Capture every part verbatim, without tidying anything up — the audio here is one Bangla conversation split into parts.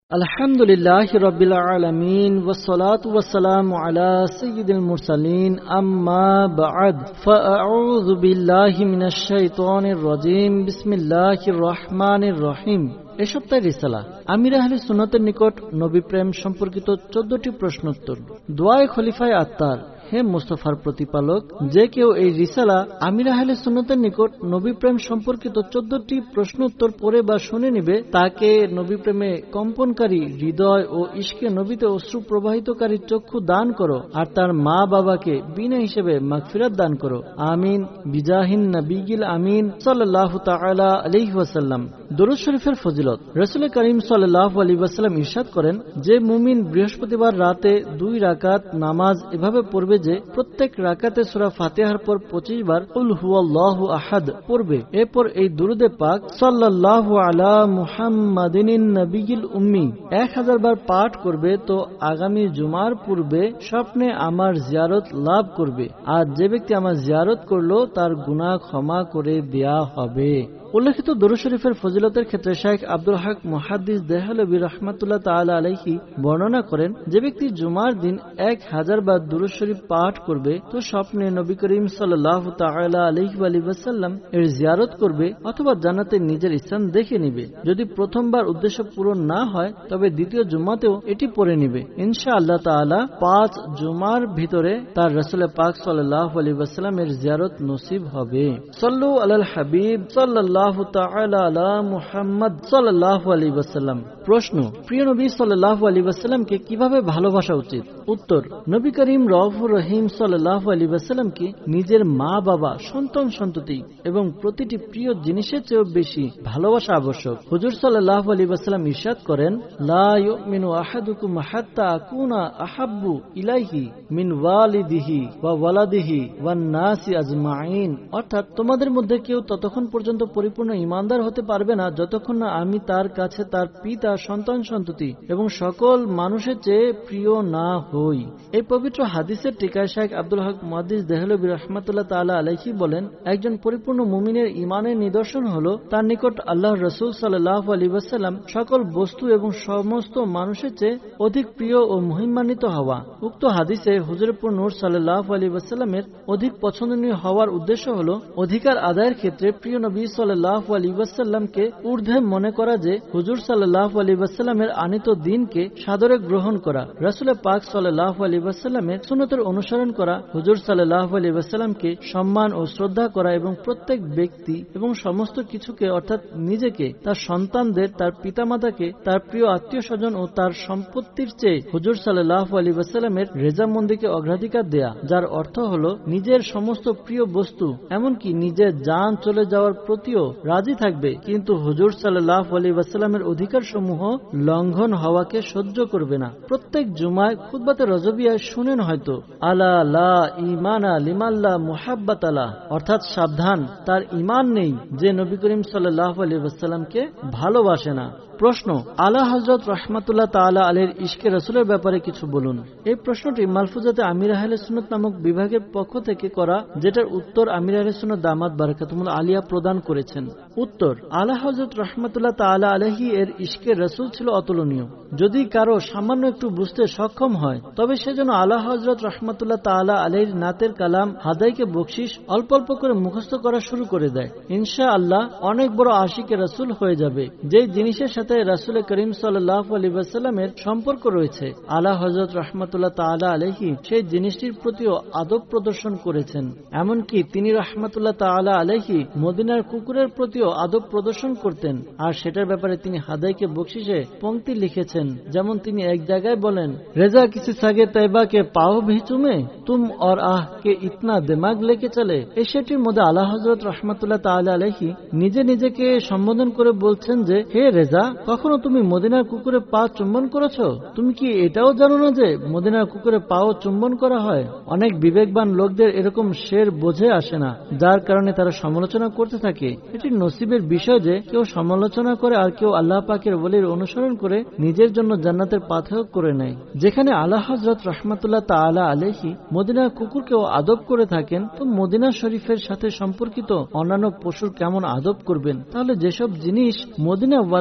আলহামদুলিল্লাহি রাব্বিল আলামিন ওয়াসসালাতু ওয়াসসালামু আলা সাইয়্যিদিল মুরসালিন আম্মা বা'দ ফাআউযু বিল্লাহি মিনাশ শাইতানির রাজীম বিসমিল্লাহির রহমানির রহিম। এ সপ্তাহের রিসালা আমির আহলে সুন্নাতের নিকট নবী প্রেম সম্পর্কিত চোদ্দটি প্রশ্নোত্তর। দোয়ায়ে খলিফায়ে আত্তার। হে মুস্তাফার প্রতিপালক, যে কেউ এই রিসালা আমির আহলে সুন্নাতের নিকট নবী প্রেম সম্পর্কিত চোদ্দটি প্রশ্নোত্তর পড়ে বা শুনে নিবে, তাকে নবী প্রেমে কম্পনকারী হৃদয় ও ইশকে নবীতে অশ্রু প্রবাহিতকারী চক্ষু দান করো, আর তার মা বাবাকে বিনা হিসেবে মাগফিরাত দান করো। আমিন বিজাহিন নবিয়িল আমিন সাল্লাল্লাহু তাআলা আলাইহি ওয়াসাল্লাম। দরুদ শরীফের ফজিলত। রাসূল করিম সাল্লাল্লাহু আলাইহি ওয়াসাল্লাম ইরশাদ করেন, যে মুমিন বৃহস্পতিবার রাতে দুই রাকাত নামাজ এভাবে পড়বে যে প্রত্যেক রাকাতে সূরা ফাতিহার পর পঁচিশ বার কুল হুয়াল্লাহু আহাদ পড়বে, এরপর এই দুরুদে পাক সাল্লাল্লাহু আলা মুহাম্মাদিনিন নবিয়িল উম্মি এক হাজার বার পাঠ করবে, তো আগামী জুমার পূর্বে স্বপ্নে আমার জিয়ারত লাভ করবে, আর যে ব্যক্তি আমার জিয়ারত করলো তার গুনাহ ক্ষমা করে দেয়া হবে। উল্লেখিত দরুদ শরীফের ফজিলতের ক্ষেত্রে শাইখ আব্দুল হক মুহাদ্দিস দেহলভী রাহমাতুল্লাহ তাআলা আলাইহি বর্ণনা করেন, যে ব্যক্তি জুমার দিন এক হাজার বার দরুদ শরীফ পাঠ করবে, তো স্বপ্নে নবী করিম সাল্লাল্লাহু তাআলা আলাইহি ওয়াসাল্লাম এর জিয়ারত করবে অথবা জান্নাতে নিজের স্থান দেখে নিবে। যদি প্রথমবার উদ্দেশ্য পূরণ না হয় তবে দ্বিতীয় জুমাতেও এটি পড়ে নিবে। ইনশাআল্লাহ তাআলা পাঁচ জুমার ভিতরে তার রাসূল পাক সাল্লাল্লাহু আলাইহি ওয়াসাল্লাম এর জিয়ারত নসিব হবে। সাল্লু আলাল হাবিব সাল্লাল্লাহু তাআলা আলা মুহাম্মদ সাল্লাল্লাহু আলাইহি ওয়াসাল্লাম। প্রশ্ন, প্রিয় নবী সাল্লাল্লাহু আলাইহি ওয়াসাল্লামকে কিভাবে ভালোবাসা উচিত? উত্তর, নবী করিম রউফুর রহিম সাল্লাল্লাহু আলাইহি ওয়াসাল্লামকে নিজের মা বাবা, সন্তান সন্ততি এবং প্রতিটি প্রিয় জিনিসের চেয়েও বেশি ভালোবাসা আবশ্যক। হুজুর সাল্লাল্লাহু আলাইহি ওয়াসাল্লাম ইরশাদ করেন, লা ইউমিনু আহাদুকুম হাত্তা আকুনা আহাব্বু ইলাইহি মিন ওয়ালিদিহি ওয়া ওয়ালাদিহি ওয়ান নাসি আজমাইন। অর্থাৎ তোমাদের মধ্যে কেউ ততক্ষণ পর্যন্ত পরিপূর্ণ ঈমানদার হতে পারবে না যতক্ষণ না আমি তার কাছে তার পিতা, সন্তান সন্ততি এবং সকল মানুষের চেয়ে প্রিয় না হই। এই পবিত্র হাদিসের টিকায় শাইখ আব্দুল হক মুহাদ্দিস দেহলভী রাহমাতুল্লাহ তাআলা আলাইহি বলেন, একজন পরিপূর্ণ মুমিনের ঈমানের নিদর্শন হলো তার নিকট আল্লাহর রাসূল সাল্লাল্লাহু আলাইহি ওয়াসাল্লাম সকল বস্তু এবং সমস্ত মানুষের চেয়ে অধিক প্রিয় ও মহিমান্বিত হওয়া। উক্ত হাদিসে হুজুরপুর নূর সাল্লাল্লাহু আলাইহি ওয়াসাল্লামের অধিক পছন্দনীয় হওয়ার উদ্দেশ্য হলো অধিকার আদায়ের ক্ষেত্রে প্রিয় নবী সাল্লাল্লাহু আলাইহি ওয়াসাল্লামকে ঊর্ধ্বে মনে করা, যে হুজুর সাল্লাল্লাহু আলাইহি ওয়াসাল্লামের আনিত দ্বীনকে সাদরে গ্রহণ করা, রাসূল পাক সাল্লাল্লাহু আলাইহি ওয়াসাল্লামের সুন্নতের অনুসরণ করা, হুজুর সাল্লাল্লাহু আলাইহি ওয়াসাল্লামকে সম্মান ও শ্রদ্ধা করা এবং প্রত্যেক ব্যক্তি এবং সমস্ত কিছুকে অর্থাৎ নিজেকে, তার সন্তানদের, তার পিতামাতাকে, তার প্রিয় আত্মীয় স্বজন ও তার সম্পত্তির চেয়ে হুজুর সাল্লাল্লাহু আলাইহি ওয়াসাল্লামের রেজামন্দিকে অগ্রাধিকার দেয়া, যার অর্থ হলো নিজের সমস্ত প্রিয় বস্তু এমনকি নিজের জান চলে যাওয়ার প্রতিও রাজি থাকবে, কিন্তু হুজুর সাল্লাল্লাহু আলাইহি ওয়াসাল্লামের অধিকার সমূহ লঙ্ঘন হওয়াকে সহ্য করবে না। প্রত্যেক জুমায় খুতবাতে রজবিয়ায় শুনেন হয়তো, আলা লা ঈমানা লিমান লা মুহাব্বাতা লা, অর্থাৎ সাবধান, তার ঈমান নেই যে নবী করিম সাল্লাল্লাহু আলাইহি ওয়াসাল্লামকে ভালোবাসে না। প্রশ্ন, আলা হযরত রাহমাতুল্লাহ তাআলা আলাইহির ইশকে রাসূলের ব্যাপারে কিছু বলুন। এই প্রশ্নটি মালফুজাতে আমির আহলে সুন্নাত নামক বিভাগের পক্ষ থেকে করা, যেটার উত্তর আমির আহলে সুন্নাত দামাত বারাকাতুহুল আলিয়া প্রদান করেছেন। উত্তর, আলা হযরত রাহমাতুল্লাহ তাআলা আলাইহি এর ইশকে রাসূল ছিল অতুলনীয়। যদি কারো সামান্য একটু বুঝতে সক্ষম হয় তবে সে যেন আলা হযরত রাহমাতুল্লাহ তাআলা আলাইহির নাতের কালাম হাদাইকে বকশিশ অল্প অল্প করে মুখস্থ করা শুরু করে দেয়, ইনশাআল্লাহ অনেক বড় আশিকে রাসূল হয়ে যাবে। যে জিনিসের সাথে রাসূল করিম সাল্লাল্লাহু আলাইহি ওয়াসাল্লামের সম্পর্ক রয়েছে, আলা হযরত রাহমাতুল্লাহ তাআলা আলাইহি সেই জিনিসটির প্রতিও আদব প্রদর্শন করেছেন। এমনকি তিনি রাহমাতুল্লাহ তাআলা আলাইহি মদিনার কুকুরের প্রতিও আদব প্রদর্শন করতেন, আর সেটার ব্যাপারে তিনি হাদাইকে বকশিশে পংক্তি লিখেছেন। যেমন তিনি এক জায়গায় বলেন, রেজা কিসি সাগে তৈবা কে পাও ভি চুমে তুম और আহ কে ইতনা দিমাগ লেকে চলে। এই সেটির মধ্যে আলা হযরত রাহমাতুল্লাহ তাআলা আলাইহি নিজে নিজেকে সম্বোধন করে বলছেন যে, হে রেজা, কখনো তুমি মদিনার কুকুরের পা চুম্বন করেছো? তুমি কি এটাও জানো না যে মদিনার কুকুরের পাও চুম্বন করা হয়? অনেক বিবেকবান লোকদের এরকম শের বোঝে আসে না, যার কারণে তারা সমালোচনা করতে থাকে। এটি নসিবের বিষয় যে কেউ সমালোচনা করে আর কেউ আল্লাহ পাকের ওলির অনুসরণ করে নিজের জন্য জান্নাতের পাথেয় করে নেয়। যেখানে আলা হযরত রাহমাতুল্লাহ তাআলা আলাইহি মদিনার কুকুরকেও আদব করে থাকেন, তো মদিনা শরীফের সাথে সম্পর্কিত অন্যান্য পশুর কেমন আদব করবেন? তাহলে যেসব জিনিস মদিনা ওয়ালার সাথে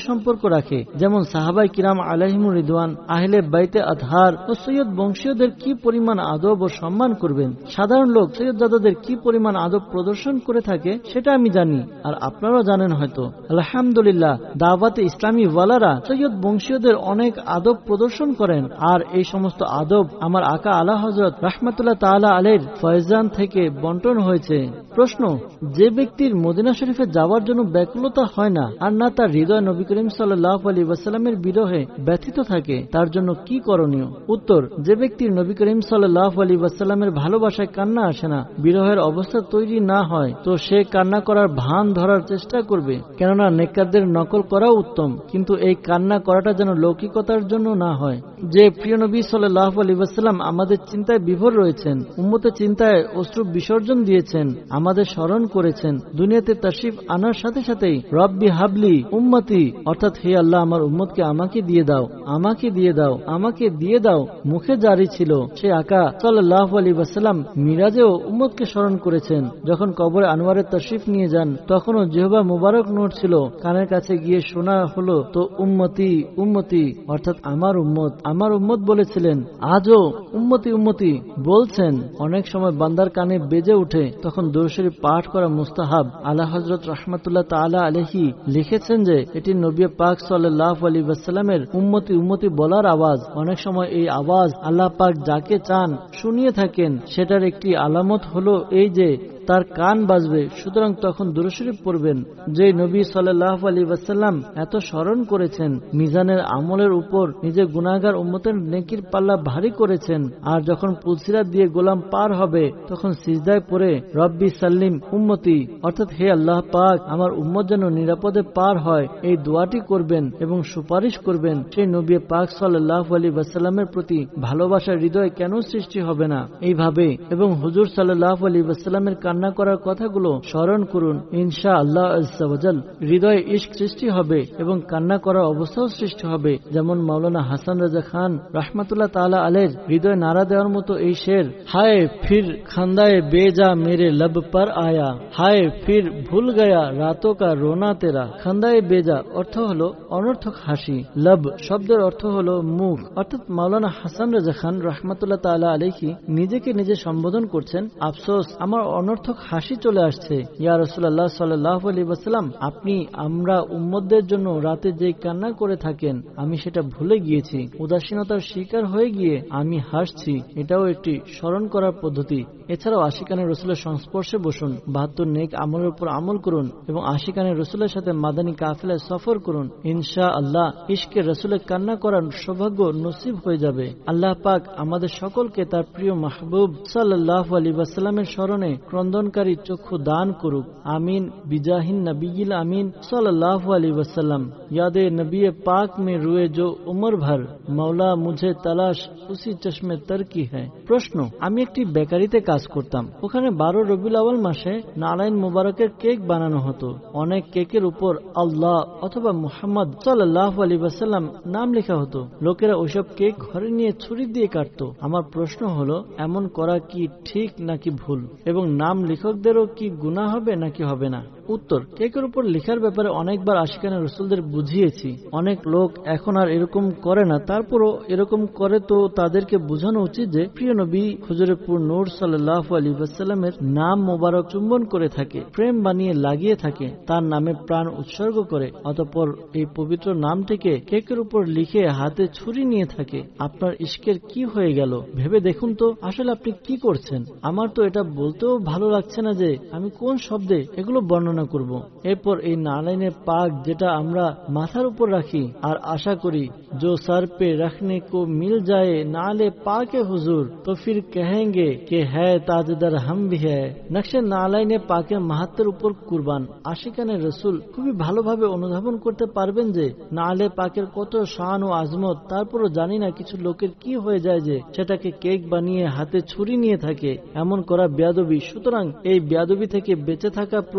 সম্পর্ক রাখে, যেমন সাহাবাই কিরাম আলাইহিমুর রিদওয়ান, আহলে বাইতে আতহার ও সৈয়দ বংশীয়দের কি পরিমাণ আদব ও সম্মান করবেন। সাধারণ লোক সৈয়দজাদাদের কি পরিমাণ আদব প্রদর্শন করে থাকে সেটা আমি জানি, আর আপনারাও জানেন হয়তো। আলহামদুলিল্লাহ, দাওয়াতে ইসলামী ওয়ালারা সৈয়দ বংশীয়দের অনেক আদব প্রদর্শন করেন, আর এই সমস্ত আদব আমার আকা আলা হযরত রাহমাতুল্লাহ তাআলা আলাইহির ফয়জান থেকে বন্টন হয়েছে। প্রশ্ন: যে ব্যক্তির মদিনা শরীফে যাওয়ার জন্য ব্যাকুলতা হয় না, আর না তার হৃদয় নবী করিম সাল্লাল্লাহু আলাইহি ওয়াসাল্লামের বিরহে ব্যথিত থাকে, তার জন্য কি করণীয়? উত্তর: যে ব্যক্তির নবী করিম সাল্লাল্লাহু আলাইহি ওয়াসাল্লামের ভালোবাসায় কান্না আসে না, বিরহের অবস্থা তৈরি না হয়, তো সে কান্না করার ভান ধরার চেষ্টা করবে, কেননা নেককারদের নকল করা উত্তম, কিন্তু এই কান্না করাটা যেন লৌকিকতার জন্য না হয়। যে প্রিয় নবী সাল্লাল্লাহু আলাইহি ওয়াসাল্লাম আমাদের চিন্তায় বিভোর রয়েছেন, উম্মতের চিন্তায় অশ্রু বিসর্জন দিয়েছেন, আমাদের স্মরণ করেছেন, দুনিয়াতে তাশরিফ আনার সাথে সাথেই রব্বি হাবলি উম্মতি, অর্থাৎ হে আল্লাহ আমার উম্মতকে আমাকে দিয়ে দাও, আমাকে দিয়ে দাও, আমাকে দিয়ে দাও মুখে জারি ছিল। সে আকা সাল্লাল্লাহু আলাইহি ওয়াসাল্লাম মিরাজেও উম্মতকে স্মরণ করেছেন। যখন কবরে আনোয়ারের তাশরিফ নিয়ে যান, তখনও জিহবা মুবারক নূর ছিল, কানের কাছে গিয়ে শোনা হলো তো উম্মতি উম্মতি, অর্থাৎ আমার উম্মত আমার উম্মত বলেছিলেন, আজও উম্মতি উম্মতি বলছেন। অনেক সময় বান্দার কানে বেজে উঠে, তখন দুরূদ শরীফ পাঠ করা মুস্তাহাব। আলা হযরত রাহমাতুল্লাহ তাআলা আলাইহি লিখেছেন যে এটি নবী পাক সাল্লাল্লাহু আলাইহি ওয়াসাল্লামের উম্মতি উম্মতি বলার আওয়াজ। অনেক সময় এই আওয়াজ আল্লাহ পাক যাকে চান শুনিয়ে থাকেন, সেটার একটি আলামত হলো এই যে তার কান বাজবে, সুতরাং তখন দুরূদ শরীফ পড়বেন। যে নবী সাল্লাল্লাহু আলাইহি ওয়াসাল্লাম এত স্মরণ করেছেন, মিজানের আমলের উপর নিজের গুনাহগার উম্মতের নেকির পাল্লা ভারী করেছেন, আর যখন পুলসিরাত দিয়ে গোলাম পার হবে, তখন সিজদায় পড়ে রব্বি সাল্লিম উম্মতি, অর্থাৎ হে আল্লাহ পাক আমার উম্মত যেন নিরাপদে পার হয়, এই দোয়াটি করবেন এবং সুপারিশ করবেন। সেই নবী পাক সাল্লাল্লাহু আলাইহি ওয়াসাল্লামের প্রতি ভালোবাসার হৃদয় কেন সৃষ্টি হবে না? এইভাবে এবং হুজুর সাল্লাল্লাহু আলাইহি ওয়াসাল্লামের কান্না করার কথাগুলো স্মরণ করুন, ইনশাআল্লাহ আযজা ওয়া জাল হৃদয়ে ইশক সৃষ্টি হবে এবং কান্না করার অবস্থাও সৃষ্টি হবে। যেমন মাওলানা হাসান রাজা খান রাহমাতুল্লাহ তাআলা আলাইহির হৃদয় নাড়া দেওয়ার মতো এই শের, হায় ফির খান্দায়ে বেজা মেরে लब पर आया, হায় ফির ভুল গয়া রাতোं का रोना तेरा। খান্দায়ে বেজা অর্থ হলো অনর্থক হাসি, লব শব্দের অর্থ হলো মুখ, অর্থাৎ মাওলানা হাসান রাজা খান রাহমাতুল্লাহ তাআলা আলাইহি নিজেকে নিজে সম্বোধন করছেন, আফসোস আমার অনর্থক হাসি চলে আসছে। ইয়া রাসূলুল্লাহ সাল্লাল্লাহু আলাইহি ওয়াসাল্লাম, আপনি আমরা উম্মতদের জন্য রাতে যে কান্না করে থাকেন আমি সেটা ভুলে গিয়েছি, উদাসীনতার শিকার হয়ে গিয়ে আমি হাসছি, এটাও একটি স্মরণ করার পদ্ধতি। এছাড়াও আশিকানে রসুলের সংস্পর্শে বসুন, বাহাত্তর নেক আমলের উপর আমল করুন এবং আশিকানে রসুলের সাথে মাদানী কাফেলায় সফর করুন। ইনশা আল্লাহ ইশকে রসুলের কান্না করার সৌভাগ্য নসিব হয়ে যাবে। আল্লাহ পাক আমাদের সকলকে তার প্রিয় মাহবুব সাল্লাল্লাহু আলাইহি ওয়াসাল্লামের স্মরণে ক্রন্দনকারী চক্ষু দান করুক। আমিন বিজাহিন নবিয়িল আমিন সাল্লাল্লাহু আলাইহি ওয়াসাল্লাম। यादे नबी पाक में रुए जो उम्र भर, मौला मुझे तलाश उसी चश्मे तर की है। প্রশ্ন: আমি একটি বেকারিতে কাজ করতাম। ওখানে বারো রবিউল আউয়াল মাসে নারায়ণ মুবারকের কেক বানানো হতো। অনেক কেকের উপর আল্লাহ অথবা মুহাম্মদ সাল্লাল্লাহু আলাইহি ওয়াসাল্লাম নাম লেখা হতো। লোকেরা ওইসব কেক ঘরে নিয়ে ছুরি দিয়ে কাটতো। আমার প্রশ্ন হলো, এমন করা কি ঠিক নাকি ভুল, এবং নাম লেখকদেরও কি গুনাহ হবে নাকি হবে না? উত্তর: কেকের উপর লেখার ব্যাপারে অনেকবার আশিকানে রসুলদের বুঝিয়েছি। অনেক লোক এখন আর এরকম করে না, তারপরও এরকম করে, তো তাদেরকে বোঝানো উচিত যে প্রিয় নবী হুজুরে পুর নূর সাল্লাল্লাহু আলাইহি ওয়াসাল্লামের নাম মোবারক চুম্বন করে থাকে, প্রেম বানিয়ে লাগিয়ে থাকে, তার নামে প্রাণ উৎসর্গ করে, অতঃপর এই পবিত্র নামটিকে কেকের উপর লিখে হাতে ছুরি নিয়ে থাকে। আপনার ইশকের কি হয়ে গেল ভেবে দেখুন তো, আসলে আপনি কি করছেন? আমার তো এটা বলতেও ভালো লাগছে না যে আমি কোন শব্দে এগুলো বর্ণনা করব। এরপর এই নারায়ণের পাক যেটা আমরা মাথার উপর রাখি আর আশা করি, जो सर पे रखने को मिल जाए नाले पाके हुजूर तो फिर कहेंगे कि है ताजदार हम भी है। নকশে নালাইনে পাকের মাহাত্মের উপর কুরবান আশিকানে রসুল খুবই ভালোভাবে অনুধাবন করতে পারবেন যে নালে পাকের কত শান ও আজমত। তারপরও জানি না কিছু লোকের কি হয়ে যায় যে সেটাকে কেক বানিয়ে হাতে ছুরি নিয়ে থাকে। এমন করা বেয়াদবি, সুতরাং এই বেয়াদবি থেকে বেঁচে থাকা প্রয়োজন।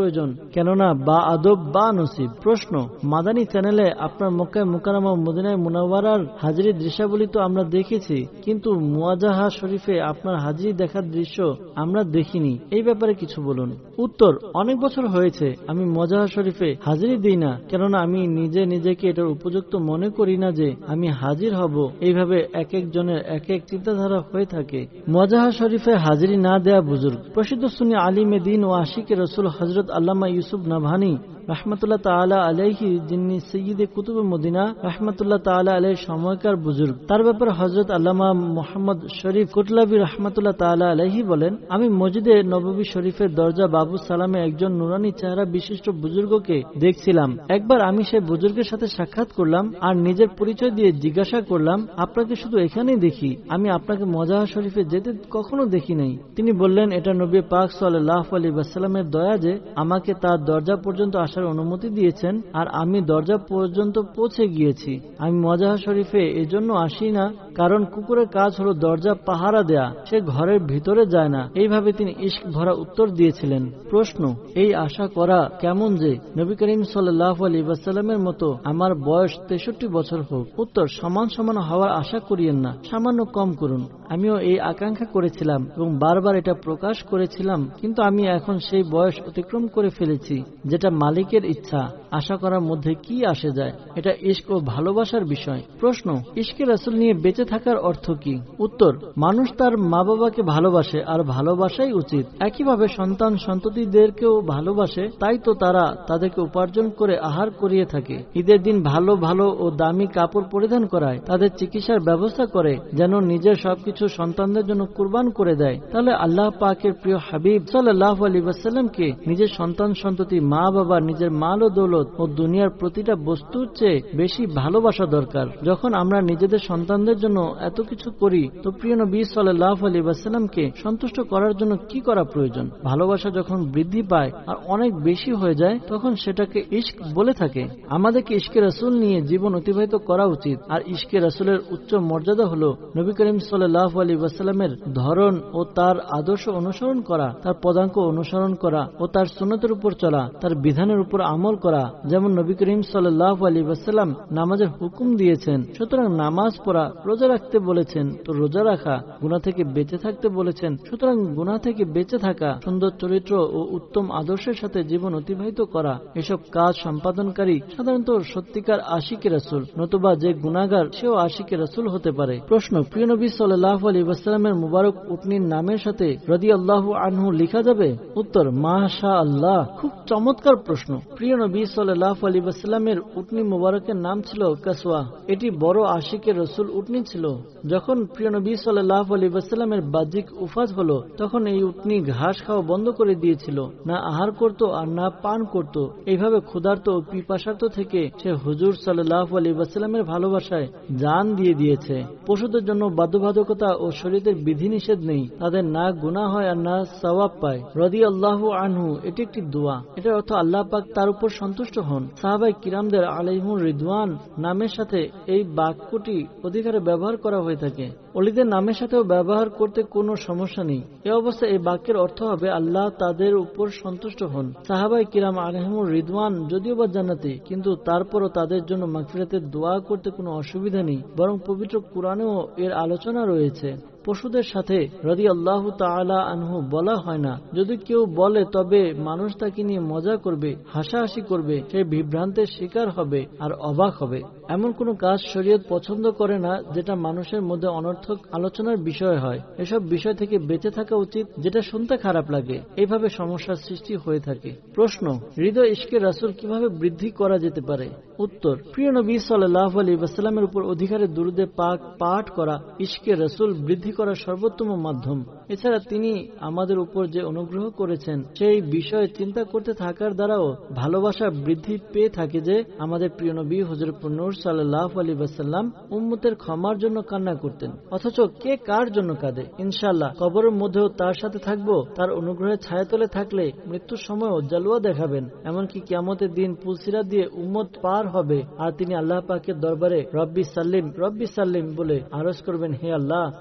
কেননা বা আদব বা নসিব। প্রশ্ন, মাদানী চ্যানেলে আপনার মক্কায় মুকাররমা ও মদিনায় মুনাওয়ারার হাজিরি দৃশ্যাবলী তো আমরা দেখেছি, কিন্তু মুওয়াজাহা শরীফে আপনার হাজিরি দেখার দৃশ্য আমরা দেখিনি, এই ব্যাপারে কিছু বলুন। উত্তর, অনেক বছর হয়েছে আমি মুওয়াজাহা শরীফে হাজিরি দিই না, কেননা আমি নিজে নিজেকে এটার উপযুক্ত মনে করি না যে আমি হাজির হব। এইভাবে এক একজনের এক এক চিন্তাধারা হয়ে থাকে। মুওয়াজাহা শরীফে হাজিরি না দেয়া বুজুর্গ। প্রসিদ্ধ সুন্নি আলিমে দ্বীন ও আশিকে রসুল হযরত আল্লামা ইউসুফ নাবহানী রাহমাতুল্লাহ তাআলা আলাইহি, যিনি সৈয়দে কুতুবে মদিনা রাহমাতুল্লাহ তাআলা আলাইহির সময়কার বুজুর্গ, তার ব্যাপারে হযরত আল্লামা মুহাম্মদ শরীফ কুতলাবী রাহমাতুল্লাহ তাআলা আলাইহি বলেন, আমি মসজিদে নববী শরীফের দরজা বাবু সালামে একজন নুরানি চেহারা বিশিষ্ট বুজুর্গকে দেখছিলাম। একবার আমি সেই বুজুর্গের সাথে সাক্ষাৎ করলাম আর নিজের পরিচয় দিয়ে জিজ্ঞাসা করলাম, আপনাকে শুধু এখানেই দেখি, আমি আপনাকে মুওয়াজাহা শরীফে যেতে কখনো দেখি নাই। তিনি বললেন, এটা নবী পাক সাল্লাল্লাহু আলাইহি ওয়াসাল্লামের দয়া যে আমাকে তার দরজা পর্যন্ত আসার অনুমতি দিয়েছেন আর আমি দরজা পর্যন্ত পৌঁছে গিয়েছি। আমি মুওয়াজাহা শরীফে এজন্য আসি না কারণ কুকুরের কাজ হলো দরজা পাহারা দেয়া, সে ঘরের ভিতরে যায় না। এইভাবে তিনি ইশক ভরা উত্তর দিয়েছিলেন। প্রশ্ন, এই আশা করা কেমন যে নবী করিম সাল্লাল্লাহু আলাইহি ওয়াসাল্লামের মতো আমার বয়স তেষট্টি বছর হোক? উত্তর, সমান সমান হওয়ার আশা করিয়েন না, সামান্য কম করুন। আমিও এই আকাঙ্ক্ষা করেছিলাম এবং বারবার এটা প্রকাশ করেছিলাম, কিন্তু আমি এখন সেই বয়স অতিক্রম করে ফেলেছি যেটা মালিকের ইচ্ছা। আশা করার মধ্যে কি আসে যায়? এটা ইশক ও ভালোবাসার বিষয়। প্রশ্ন, ইশকে রাসূল নিয়ে বেঁচে থাকার অর্থ কি? উত্তর, মানুষ তার মা বাবাকে ভালোবাসে আর ভালোবাসাই উচিত। একইভাবে সন্তান সন্ততিদেরকেও ভালোবাসে, তাই তো তারা তাদেরকে উপার্জন করে আহার করিয়ে থাকে। ঈদের দিন ভালো ভালো ও দামি কাপড় পরিধান করায়, তাদের চিকিৎসার ব্যবস্থা করে, যেন নিজের সবকিছু সন্তানদের জন্য কুরবান করে দেয়। তাহলে আল্লাহ পাকের প্রিয় হাবিব সাল্লাল্লাহু আলাইহি ওয়াসাল্লামকে নিজের সন্তান সন্ততি, মা বাবা, নিজের মাল ও দৌলত ও দুনিয়ার প্রতিটা বস্তুর চেয়ে বেশি ভালোবাসা দরকার। যখন আমরা নিজেদের সন্তানদের জন্য এত কিছু করি, তো প্রিয় নবী সাল্লাল্লাহু আলাইহি ওয়াসাল্লামকে সন্তুষ্ট করার জন্য কি করা প্রয়োজন? ভালোবাসা যখন বৃদ্ধি পায় আর অনেক বেশি হয়ে যায়, তখন সেটাকে ইশক বলে থাকে। আমাদেরকে ইশকে রাসূল নিয়ে জীবন অতিবাহিত করা উচিত। আর ইশকে রাসূলের উচ্চ মর্যাদা হলো নবী করিম সাল্লাল্লাহু আলাইহি ওয়াসাল্লামের ধরন ও তার আদর্শ অনুসরণ করা, তার পদাঙ্ক অনুসরণ করা ও তার সুন্নতের উপর চলা, তার বিধানের উপর আমল করা। যেমন নবী করিম সাল্লাল্লাহু আলাইহি ওয়াসাল্লাম নামাজের হুকুম দিয়েছেন, সুতরাং নামাজ পড়া, রোজা রাখতে বলেছেন তো রোজা রাখা, গুনাহ থেকে বেঁচে থাকতে বলেছেন, সুতরাং গুনাহ থেকে বেঁচে থাকা, সুন্দর চরিত্র ও উত্তম আদর্শের সাথে জীবন অতিবাহিত করা, এসব কাজ সম্পাদনকারী সাধারণত সত্যিকার আশিকে রাসূল, নতুবা যে গুনাহগার সেও আশিকে রাসূল হতে পারে। প্রশ্ন, প্রিয় নবী সাল্লাল্লাহু আলাইহি ওয়াসাল্লামের মুবারক উটনির নামের সাথে রাদিয়াল্লাহু আনহু লেখা যাবে? উত্তর, মাশাআল্লাহ, খুব চমৎকার প্রশ্ন। প্রিয় নবী সাল্লাল্লাহু আলাইহি ওয়াসাল্লামের উটনি মুবারকের নাম ছিল কাসওয়া। এটি বড় আশিকে রাসূল উটনি ছিল। যখন প্রিয় নবী সাল্লাল্লাহু আলাইহি ওয়াসাল্লামের বাহ্যিক উফাত হলো, তখন এই উটনি ঘাস খাওয়া বন্ধ করে দিয়েছিল, না আহার করত আর না পান করত। এইভাবে ক্ষুধার্ত ও পিপাসার্ত থেকে সে হুজুর সাল্লাল্লাহু আলাইহি ওয়াসাল্লামের ভালোবাসায় জান দিয়ে দিয়েছে। পশুদের জন্য বাধ্যবাধকতা ও শরীয়তের বিধিনিষেধ নেই, তাদের না গুনাহ হয় আর না সওয়াব পায়। রাদিয়াল্লাহু আনহু এটি একটি দোয়া, এটার অর্থ আল্লাহ পাক তার উপর সন্তুষ্ট হন। সাহাবায়ে কিরামদের আলাইহিমুর রিদওয়ান নামের সাথে এই বাক্যটি অধিকারে ব্যবহার করা হয়ে থাকে। ওলিদের নামের সাথেও ব্যবহার করতে কোনো সমস্যা নেই। এ অবস্থায় এই বাক্যের অর্থ হবে আল্লাহ তাদের উপর সন্তুষ্ট হন। সাহাবায়ে কিরাম আলাইহিমুর রিদওয়ান যদিও বা জান্নাতি, কিন্তু তারপরও তাদের জন্য মাগফিরাতের দোয়া করতে কোনো অসুবিধা নেই, বরং পবিত্র কুরআনেও এর আলোচনা রয়েছে। পশুদের সাথে রাদিয়াল্লাহু তাআলা আনহু বলা হয় না। যদি কেউ বলে তবে মানুষ তাকে নিয়ে মজা করবে, হাসাহাসি করবে, সে বিভ্রান্তের শিকার হবে আর অবাক হবে। এমন কোন কাজ শরীয়ত পছন্দ করে না যেটা মানুষের মধ্যে অনর্থক আলোচনার বিষয় হয়। এসব বিষয় থেকে বেঁচে থাকা উচিত যেটা শুনতে খারাপ লাগে। এইভাবে সমস্যার সৃষ্টি হয়ে থাকে। প্রশ্ন, হৃদয় ইশকে রাসূল কিভাবে বৃদ্ধি করা যেতে পারে? উত্তর, প্রিয় নবী সাল্লাল্লাহু আলাইহি ওয়াসাল্লামের উপর অধিকারে দুরূদে পাক পাঠ করা ইশকে রাসূল বৃদ্ধি করার সর্বোত্তম মাধ্যম। এছাড়া তিনি আমাদের উপর যে অনুগ্রহ করেছেন সেই বিষয়ে চিন্তা করতে থাকার দ্বারাও ভালোবাসা বৃদ্ধি পেয়ে থাকে যে আমাদের প্রিয় নবী হযরত নূর সাল্লাল্লাহু আলাইহি ওয়াসাল্লাম উম্মতের ক্ষমার জন্য কান্না করতেন, অথচ কে কার জন্য কাঁদে? ইনশাআল্লাহ কবরের মধ্যেও তার সাথে থাকবো, তার অনুগ্রহের ছায়াতলে থাকলে মৃত্যুর সময়ও জালওয়া দেখাবেন। এমনকি কিয়ামতের দিন পুলসিরাত দিয়ে উম্মত পার হবে আর তিনি আল্লাহ পাকের দরবারে রব্বি সাল্লিম রব্বি সাল্লিম বলে আরজ করবেন, হে আল্লাহ, আমার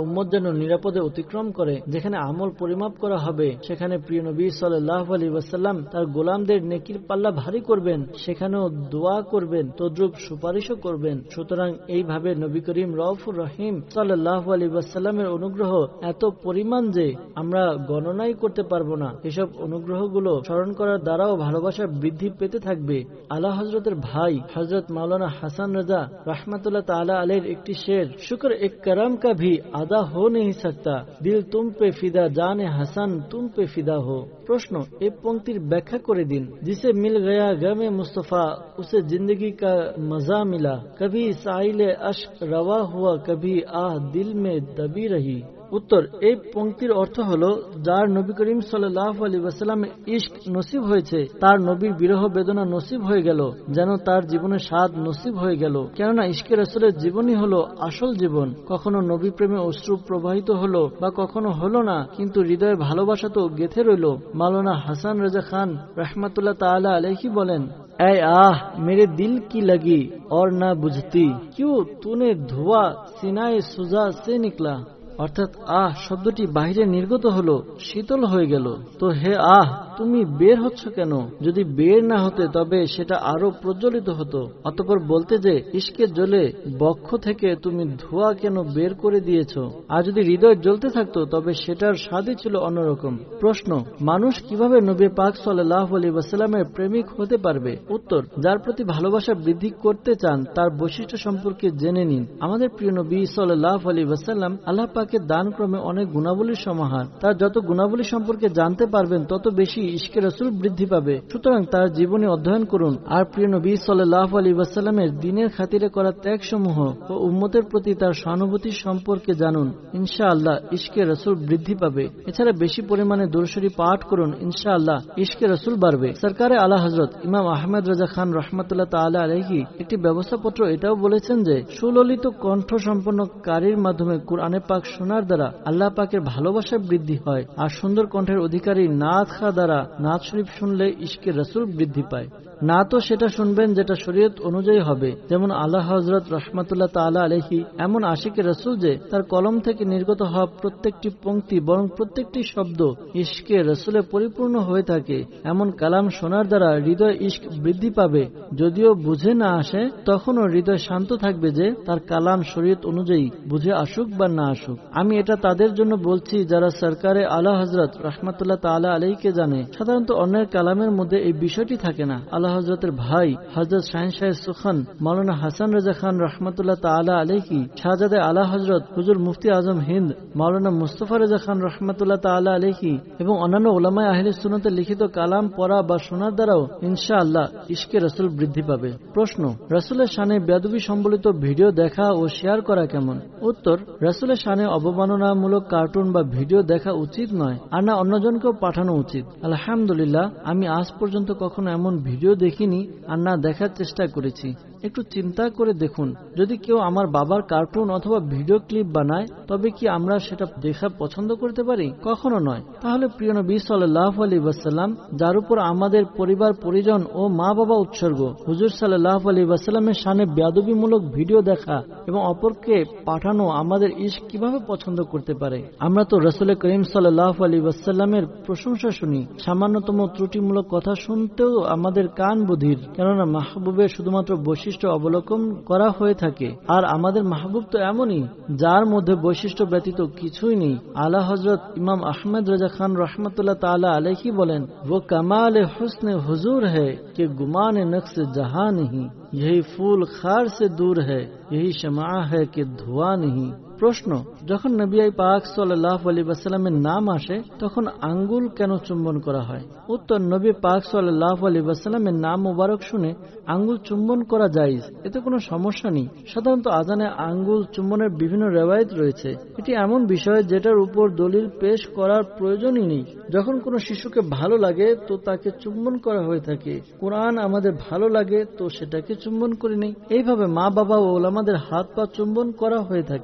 উম্মত যেন নিরাপদে অতিক্রম করে। যেখানে আমল পরিমাপ করা হবে সেখানে প্রিয় নবী সাল্লাল্লাহু আলাইহি ওয়াসাল্লাম তার গোলামদের নেকির পাল্লা ভারী করবেন, সেখানেও দোয়া করবেন, তদ্রুপ সুপারিশও করবেন। সুতরাং এইভাবে নবী করিম রউফুর রহিম সাল্লাল্লাহু আলাইহি ওয়াসাল্লামের অনুগ্রহ এত পরিমাণ যে আমরা গণনাই করতে পারবো না। এসব অনুগ্রহগুলো স্মরণ করার দ্বারাও ভালোবাসা বৃদ্ধি পেতে থাকবে। আলা হযরতের ভাই হযরত মাওলানা হাসান রাজা रहमतुल्लाह ताला अलैह একটি শের, शुक्र एक करम का भी आदा हो नहीं सकता, दिल तुम पे फिदा जाने हसन तुम पे फिदा हो। প্রশ্ন, এই পংক্তির ব্যাখ্যা করে দিন। जिसे मिल गया गमे मुस्तफा उसे जिंदगी का मजा मिला, कभी साइले अश्क रवा हुआ कभी आह दिल में दबी रही। উত্তর, এই পংক্তির অর্থ হলো যার নবী করিম সাল্লাল্লাহু আলাইহি ওয়াসাল্লামের ইশক নসিব হয়েছে তার নবীর বিরহ বেদনা নসিব হয়ে গেল, যেন তার জীবনের স্বাদ নসিব হয়ে গেল। কেননা ইশকে রাসূলের জীবনই হলো আসল জীবন। কখনো নবী প্রেমে অশ্রু প্রবাহিত হলো বা কখনো হলো না, কিন্তু হৃদয়ে ভালোবাসা তো গেথে রইল। মাওলানা হাসান রাজা খান रहमतुल्लाह ताला अलैहि বলেন, ऐ आह मेरे दिल की लगी और ना बुझती, क्यों तूने धुआं सीनाए सुजा से निकला। অর্থাৎ আহ শব্দটি বাহিরে নির্গত হলো, শীতল হয়ে গেল। তো হে আহ, তুমি বের হচ্ছ কেন? যদি বের না হতে তবে সেটা আরো প্রজ্বলিত হতো। অতঃপর বলতে যে ইশকের জ্বলে বক্ষ থেকে তুমি ধোঁয়া কেন বের করে দিয়েছ। আর যদি হৃদয় জ্বলতে থাকতো তবে সেটার স্বাদই ছিল অন্যরকম। প্রশ্ন, মানুষ কিভাবে নবী পাক সাল্লাল্লাহু আলাইহি ওয়াসাল্লামের প্রেমিক হতে পারবে? উত্তর, যার প্রতি ভালোবাসা বৃদ্ধি করতে চান তার বৈশিষ্ট্য সম্পর্কে জেনে নিন। আমাদের প্রিয় নবী সাল্লাল্লাহু আলাইহি ওয়াসাল্লাম আল্লাহ পাকের দান ক্রমে অনেক গুণাবলীর সমাহার। তার যত গুণাবলী সম্পর্কে জানতে পারবেন তত বেশি ইশকে রাসূল বৃদ্ধি পাবে। সুতরাং তার জীবনী অধ্যয়ন করুন আর প্রিয় নবী সাল্লাল্লাহু আলাইহি ওয়াসাল্লামের দ্বীনের খাতিরে করা ত্যাগসমূহ ও উম্মতের প্রতি তার সহানুভূতি সম্পর্কে জানুন। ইনশাআল্লাহ ইশকে রাসূল বৃদ্ধি পাবে। এছাড়া বেশি পরিমাণে দরুদ শরীফ পাঠ করুন, ইনশাআল্লাহ ইশকে রাসূল বাড়বে। সরকারে আলা হযরত ইমাম আহমদ রাজা খান রাহমাতুল্লাহ তাআলা আলাইহি একটি ব্যবস্থাপত্র এটাও বলেছেন যে সুললিত কণ্ঠ সম্পন্ন কারীর মাধ্যমে কুরআনে পাক শোনার দ্বারা আল্লাহ পাকের ভালোবাসা বৃদ্ধি হয়, আর সুন্দর কণ্ঠের অধিকারী নাত খা দ্বারা নাত শরীফ শুনলে ইশকে রাসূল বৃদ্ধি পায়। না তো সেটা শুনবেন যেটা শরীয়ত অনুযায়ী হবে, যেমন আল্লাহ হযরত রাহমাতুল্লাহ তাআলা আলাইহি এমন আশিকে রাসূল যে তার কলম থেকে নির্গত হওয়া প্রত্যেকটি পংক্তি বরং প্রত্যেকটি শব্দ ইশকে রাসূলে পরিপূর্ণ হয়ে থাকে। এমন কালাম শোনার দ্বারা হৃদয় ইশক বৃদ্ধি পাবে। যদিও বুঝে না আসে তখনও হৃদয় শান্ত থাকবে যে তার কালাম শরীয়ত অনুযায়ী বুঝে আসুক বা না আসুক। আমি এটা তাদের জন্য বলছি যারা সরকারে আলা হযরত রাহমাতুল্লাহ তাআলা আলাইহিকে জানে। সাধারণত অন্যের কালামের মধ্যে এই বিষয়টি থাকে না। আল্লাহ হযরতের ভাই হযরত শাহিনশাহ সুখান মাওলানা হাসান রাজা খান রাহমাতুল্লাহ তাআলা আলাইহি, শাহজাদে আলা হযরত হুজুর মুফতি আজম হিন্দ মাওলানা মুস্তাফা রাজা খান রাহমাতুল্লাহ তাআলা আলাইহি এবং অন্যান্য উলামায়ে আহলে সুন্নাতের লিখিত কালাম পড়া বা শোনার দ্বারাও ইনশাআল্লাহ ইশকে রাসূল বৃদ্ধি পাবে। প্রশ্ন, রাসূলের শানে বেয়াদবি সম্বলিত ভিডিও দেখা ও শেয়ার করা কেমন? উত্তর, রাসূলের শানে অবমাননামূলক কার্টুন বা ভিডিও দেখা উচিত নয়, আর না অন্যজনকেও পাঠানো উচিত। আলহামদুলিল্লাহ, আমি আজ পর্যন্ত কখনো এমন ভিডিও দেখিনি আর না দেখার চেষ্টা করেছি। একটু চিন্তা করে দেখুন, যদি কেউ আমার বাবার কার্টুন অথবা ভিডিও ক্লিপ বানায় তবে কি আমরা সেটা দেখা পছন্দ করতে পারি? কখনো নয়। তাহলে প্রিয় নবী সাল্লাল্লাহু আলাইহি ওয়াসাল্লাম, যার উপর আমাদের পরিবার পরিজন ও মা বাবা উৎসর্গ, হুজুর সাল্লাল্লাহু আলাইহি ওয়াসাল্লামের শানে বেয়াদবিমূলক ভিডিও দেখা এবং অপরকে পাঠানো আমাদের ইশক কিভাবে পছন্দ করতে পারে? আমরা তো রাসূল করিম সাল্লাল্লাহু আলাইহি ওয়াসাল্লামের প্রশংসা শুনি, সামান্যতম ত্রুটিমূলক কথা শুনতেও আমাদের কান বধির। কেননা মাহবুবের শুধুমাত্র বৈশিষ্ট্য অবলোকন করা হয়ে থাকে, আর আমাদের মাহবুব তো এমনই যার মধ্যে বৈশিষ্ট্য ব্যতীত কিছুই নেই। আলা হযরত ইমাম আহমদ রাজা খান রাহমাতুল্লাহ তাআলা আলাইহি বলেন, वो कमाल हुस्न हुजूर है कि गुमान नक्श जहां नहीं, यही फूल खार से दूर है, यही शमा है कि धुआं नहीं। প্রশ্ন, যখন নবী পাক সাল্লাল্লাহু আলাইহি ওয়াসাল্লামের নাম আসে তখন আঙ্গুল কেন চুম্বন করা হয়? উত্তর, নবী পাক সাল্লাল্লাহু আলাইহি ওয়াসাল্লামের নাম মোবারক শুনে আঙ্গুল চুম্বন করা জায়েজ, এতে কোনো সমস্যা নেই। সাধারণত আজানে আঙ্গুল চুম্বনের বিভিন্ন রিওয়ায়াত রয়েছে। এটি এমন বিষয় যেটার উপর দলিল পেশ করার প্রয়োজনই নেই। যখন কোনো শিশুকে ভালো লাগে তো তাকে চুম্বন করা হয়ে থাকে। কোরআন আমাদের ভালো লাগে তো সেটাকে চুম্বন করে নেই। এইভাবে মা বাবা ও ওলামাদের হাত পা চুম্বন করা হয়ে থাকে।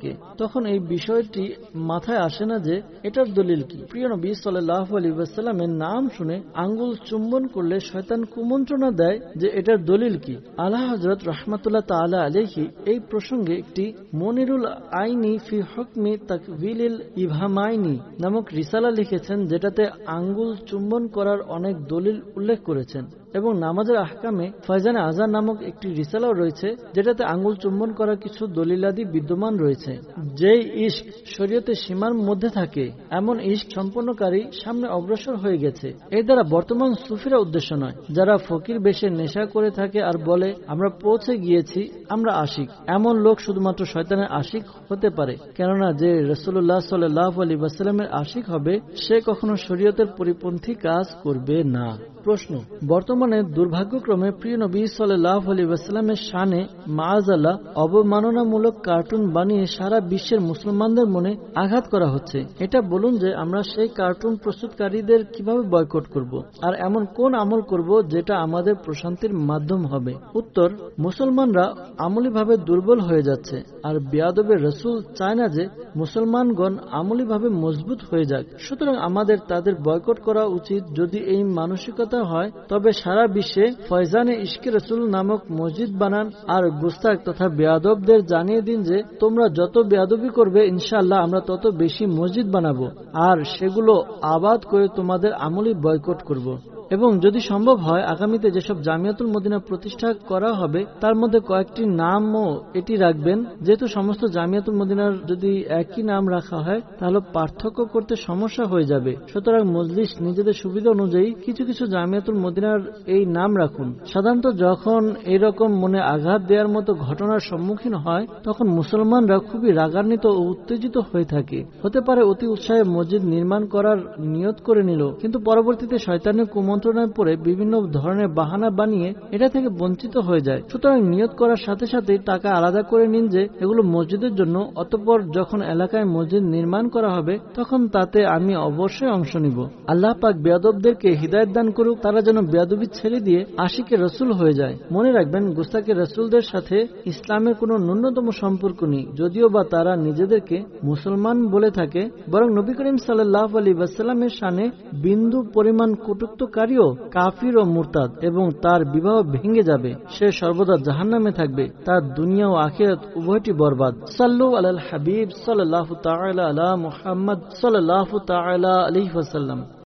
তখন এই বিষয়টি মাথায় আসে না যে এটার দলিল কি। প্রিয় নবী সাল্লাল্লাহু আলাইহি ওয়াসাল্লামের নাম শুনে আঙ্গুল চুম্বন করলে শয়তান কুমন্ত্রণা দেয় যে এটার দলিল কি। আলা হযরত রাহমাতুল্লাহ তাআলা আলাইহি এই প্রসঙ্গে একটি মনিরুল আইনি ফি হুকমি তাকবিলিল ইবহামাইনি নামক রিসালা লিখেছেন, যেটাতে আঙ্গুল চুম্বন করার অনেক দলিল উল্লেখ করেছেন, এবং নামাজের আহকামে ফয়জানে আযান নামক একটি রিসালাও রয়েছে, যেটাতে আঙ্গুল চুম্বন করার কিছু দলিলাদি বিদ্যমান রয়েছে। যেই ইশক শরীয়তে সীমার মধ্যে থাকে এমন ইশক সম্পন্নকারী সামনে অগ্রসর হয়ে গেছে। এর দ্বারা বর্তমান সুফিরা উদ্দেশ্য নয়, যারা ফকির বেশে নেশা করে থাকে আর বলে আমরা পৌঁছে গিয়েছি, আমরা আশিক। এমন লোক শুধুমাত্র শয়তানের আশিক হতে পারে, কেননা যে রাসূলুল্লাহ সাল্লাল্লাহু আলাইহি ওয়াসাল্লামের আশিক হবে সে কখনো শরীয়তের পরিপন্থী কাজ করবে না। প্রশ্ন: বর্তমানে দুর্ভাগ্যক্রমে প্রিয় নবী সাল্লাল্লাহু আলাইহি ওয়াসাল্লামের শানে মাআযাল্লাহ অবমাননামূলক কার্টুন বানিয়ে সারা বিশ্বের মুসলমানদের মনে আঘাত করা হচ্ছে। এটা বলুন যে আমরা সেই কার্টুন প্রস্তুতকারীদের কিভাবে বয়কট করব, আর এমন কোন আমল করব যেটা আমাদের প্রশান্তির মাধ্যম হবে। উত্তর: মুসলমানরা আমলীভাবে দুর্বল হয়ে যাচ্ছে, আর বেয়াদবে রাসূল চায় না যে মুসলমানগণ আমলীভাবে মজবুত হয়ে যাক। সুতরাং আমাদের তাদের বয়কট করা উচিত। যদি এই মানসিকতা হয় তবে সারা বিশ্বে ফয়জানে ইশকে রাসূল নামক মসজিদ বানান, আর গুস্তাখ তথা বেয়াদবদের জানিয়ে দিন যে তোমরা যত বেয়াদবি করবে ইনশাআল্লাহ আমরা তত বেশি মসজিদ বানাবো, আর সেগুলো আবাদ করে তোমাদের আমলি বয়কট করব। এবং যদি সম্ভব হয় আগামীতে যেসব জামিয়াতুল মদিনা প্রতিষ্ঠা করা হবে তার মধ্যে কয়েকটি নামও এটি রাখবেন, যেহেতু সমস্ত জামিয়াতুল মদিনার যদি একই নাম রাখা হয় তাহলে পার্থক্য করতে সমস্যা হয়ে যাবে। সুতরাং মজলিস নিজেদের সুবিধা অনুযায়ী কিছু কিছু জামিয়াতুল মদিনার এই নাম রাখুন। সাধারণত যখন এরকম মনে আঘাত দেওয়ার মতো ঘটনার সম্মুখীন হয় তখন মুসলমানরা খুবই রাগান্বিত ও উত্তেজিত হয়ে থাকে। হতে পারে অতি উৎসাহে মসজিদ নির্মাণ করার নিয়ত করে নিল, কিন্তু পরবর্তীতে শয়তানের কুমন্ত্রণায় পড়ে বিভিন্ন ধরনের বাহানা বানিয়ে এটা থেকে বঞ্চিত হয়ে যায়। সুতরাং নিয়ত করার সাথে সাথে টাকা আলাদা করে নিন যে এগুলো মসজিদের জন্য, অতঃপর যখন এলাকায় মসজিদ নির্মাণ করা হবে তখন তাতে আমি অবশ্যই অংশ নিব। আল্লাহ পাক বেয়াদবদেরকে হিদায়াত দান করুক, তারা যেন বেয়াদবি ছেড়ে দিয়ে আশিকে রাসূল হয়ে যায়। মনে রাখবেন, গুস্তাখে রাসূলদের সাথে ইসলামের কোনো ন্যূনতম সম্পর্ক নেই, যদিও বা তারা নিজেদেরকে মুসলমান বলে থাকে, বরং নবী করিম সাল্লাল্লাহু আলাইহি ওয়াসাল্লামের শানে বিন্দু পরিমাণ কটুক্তিকারীও কাফির ও মুরতাদ, এবং তার বিবাহ ভেঙে যাবে। সে সর্বদা জাহান্নামে থাকবে, তার দুনিয়া ও আখিরাত উভয়টি বরবাদ। সাল্লু আলাল হাবিব সাল্লাল্লাহু তাআলা আলা মুহাম্মদ সাল্লাল্লাহু তাআলা আলাইহি ওয়াসাল্লাম।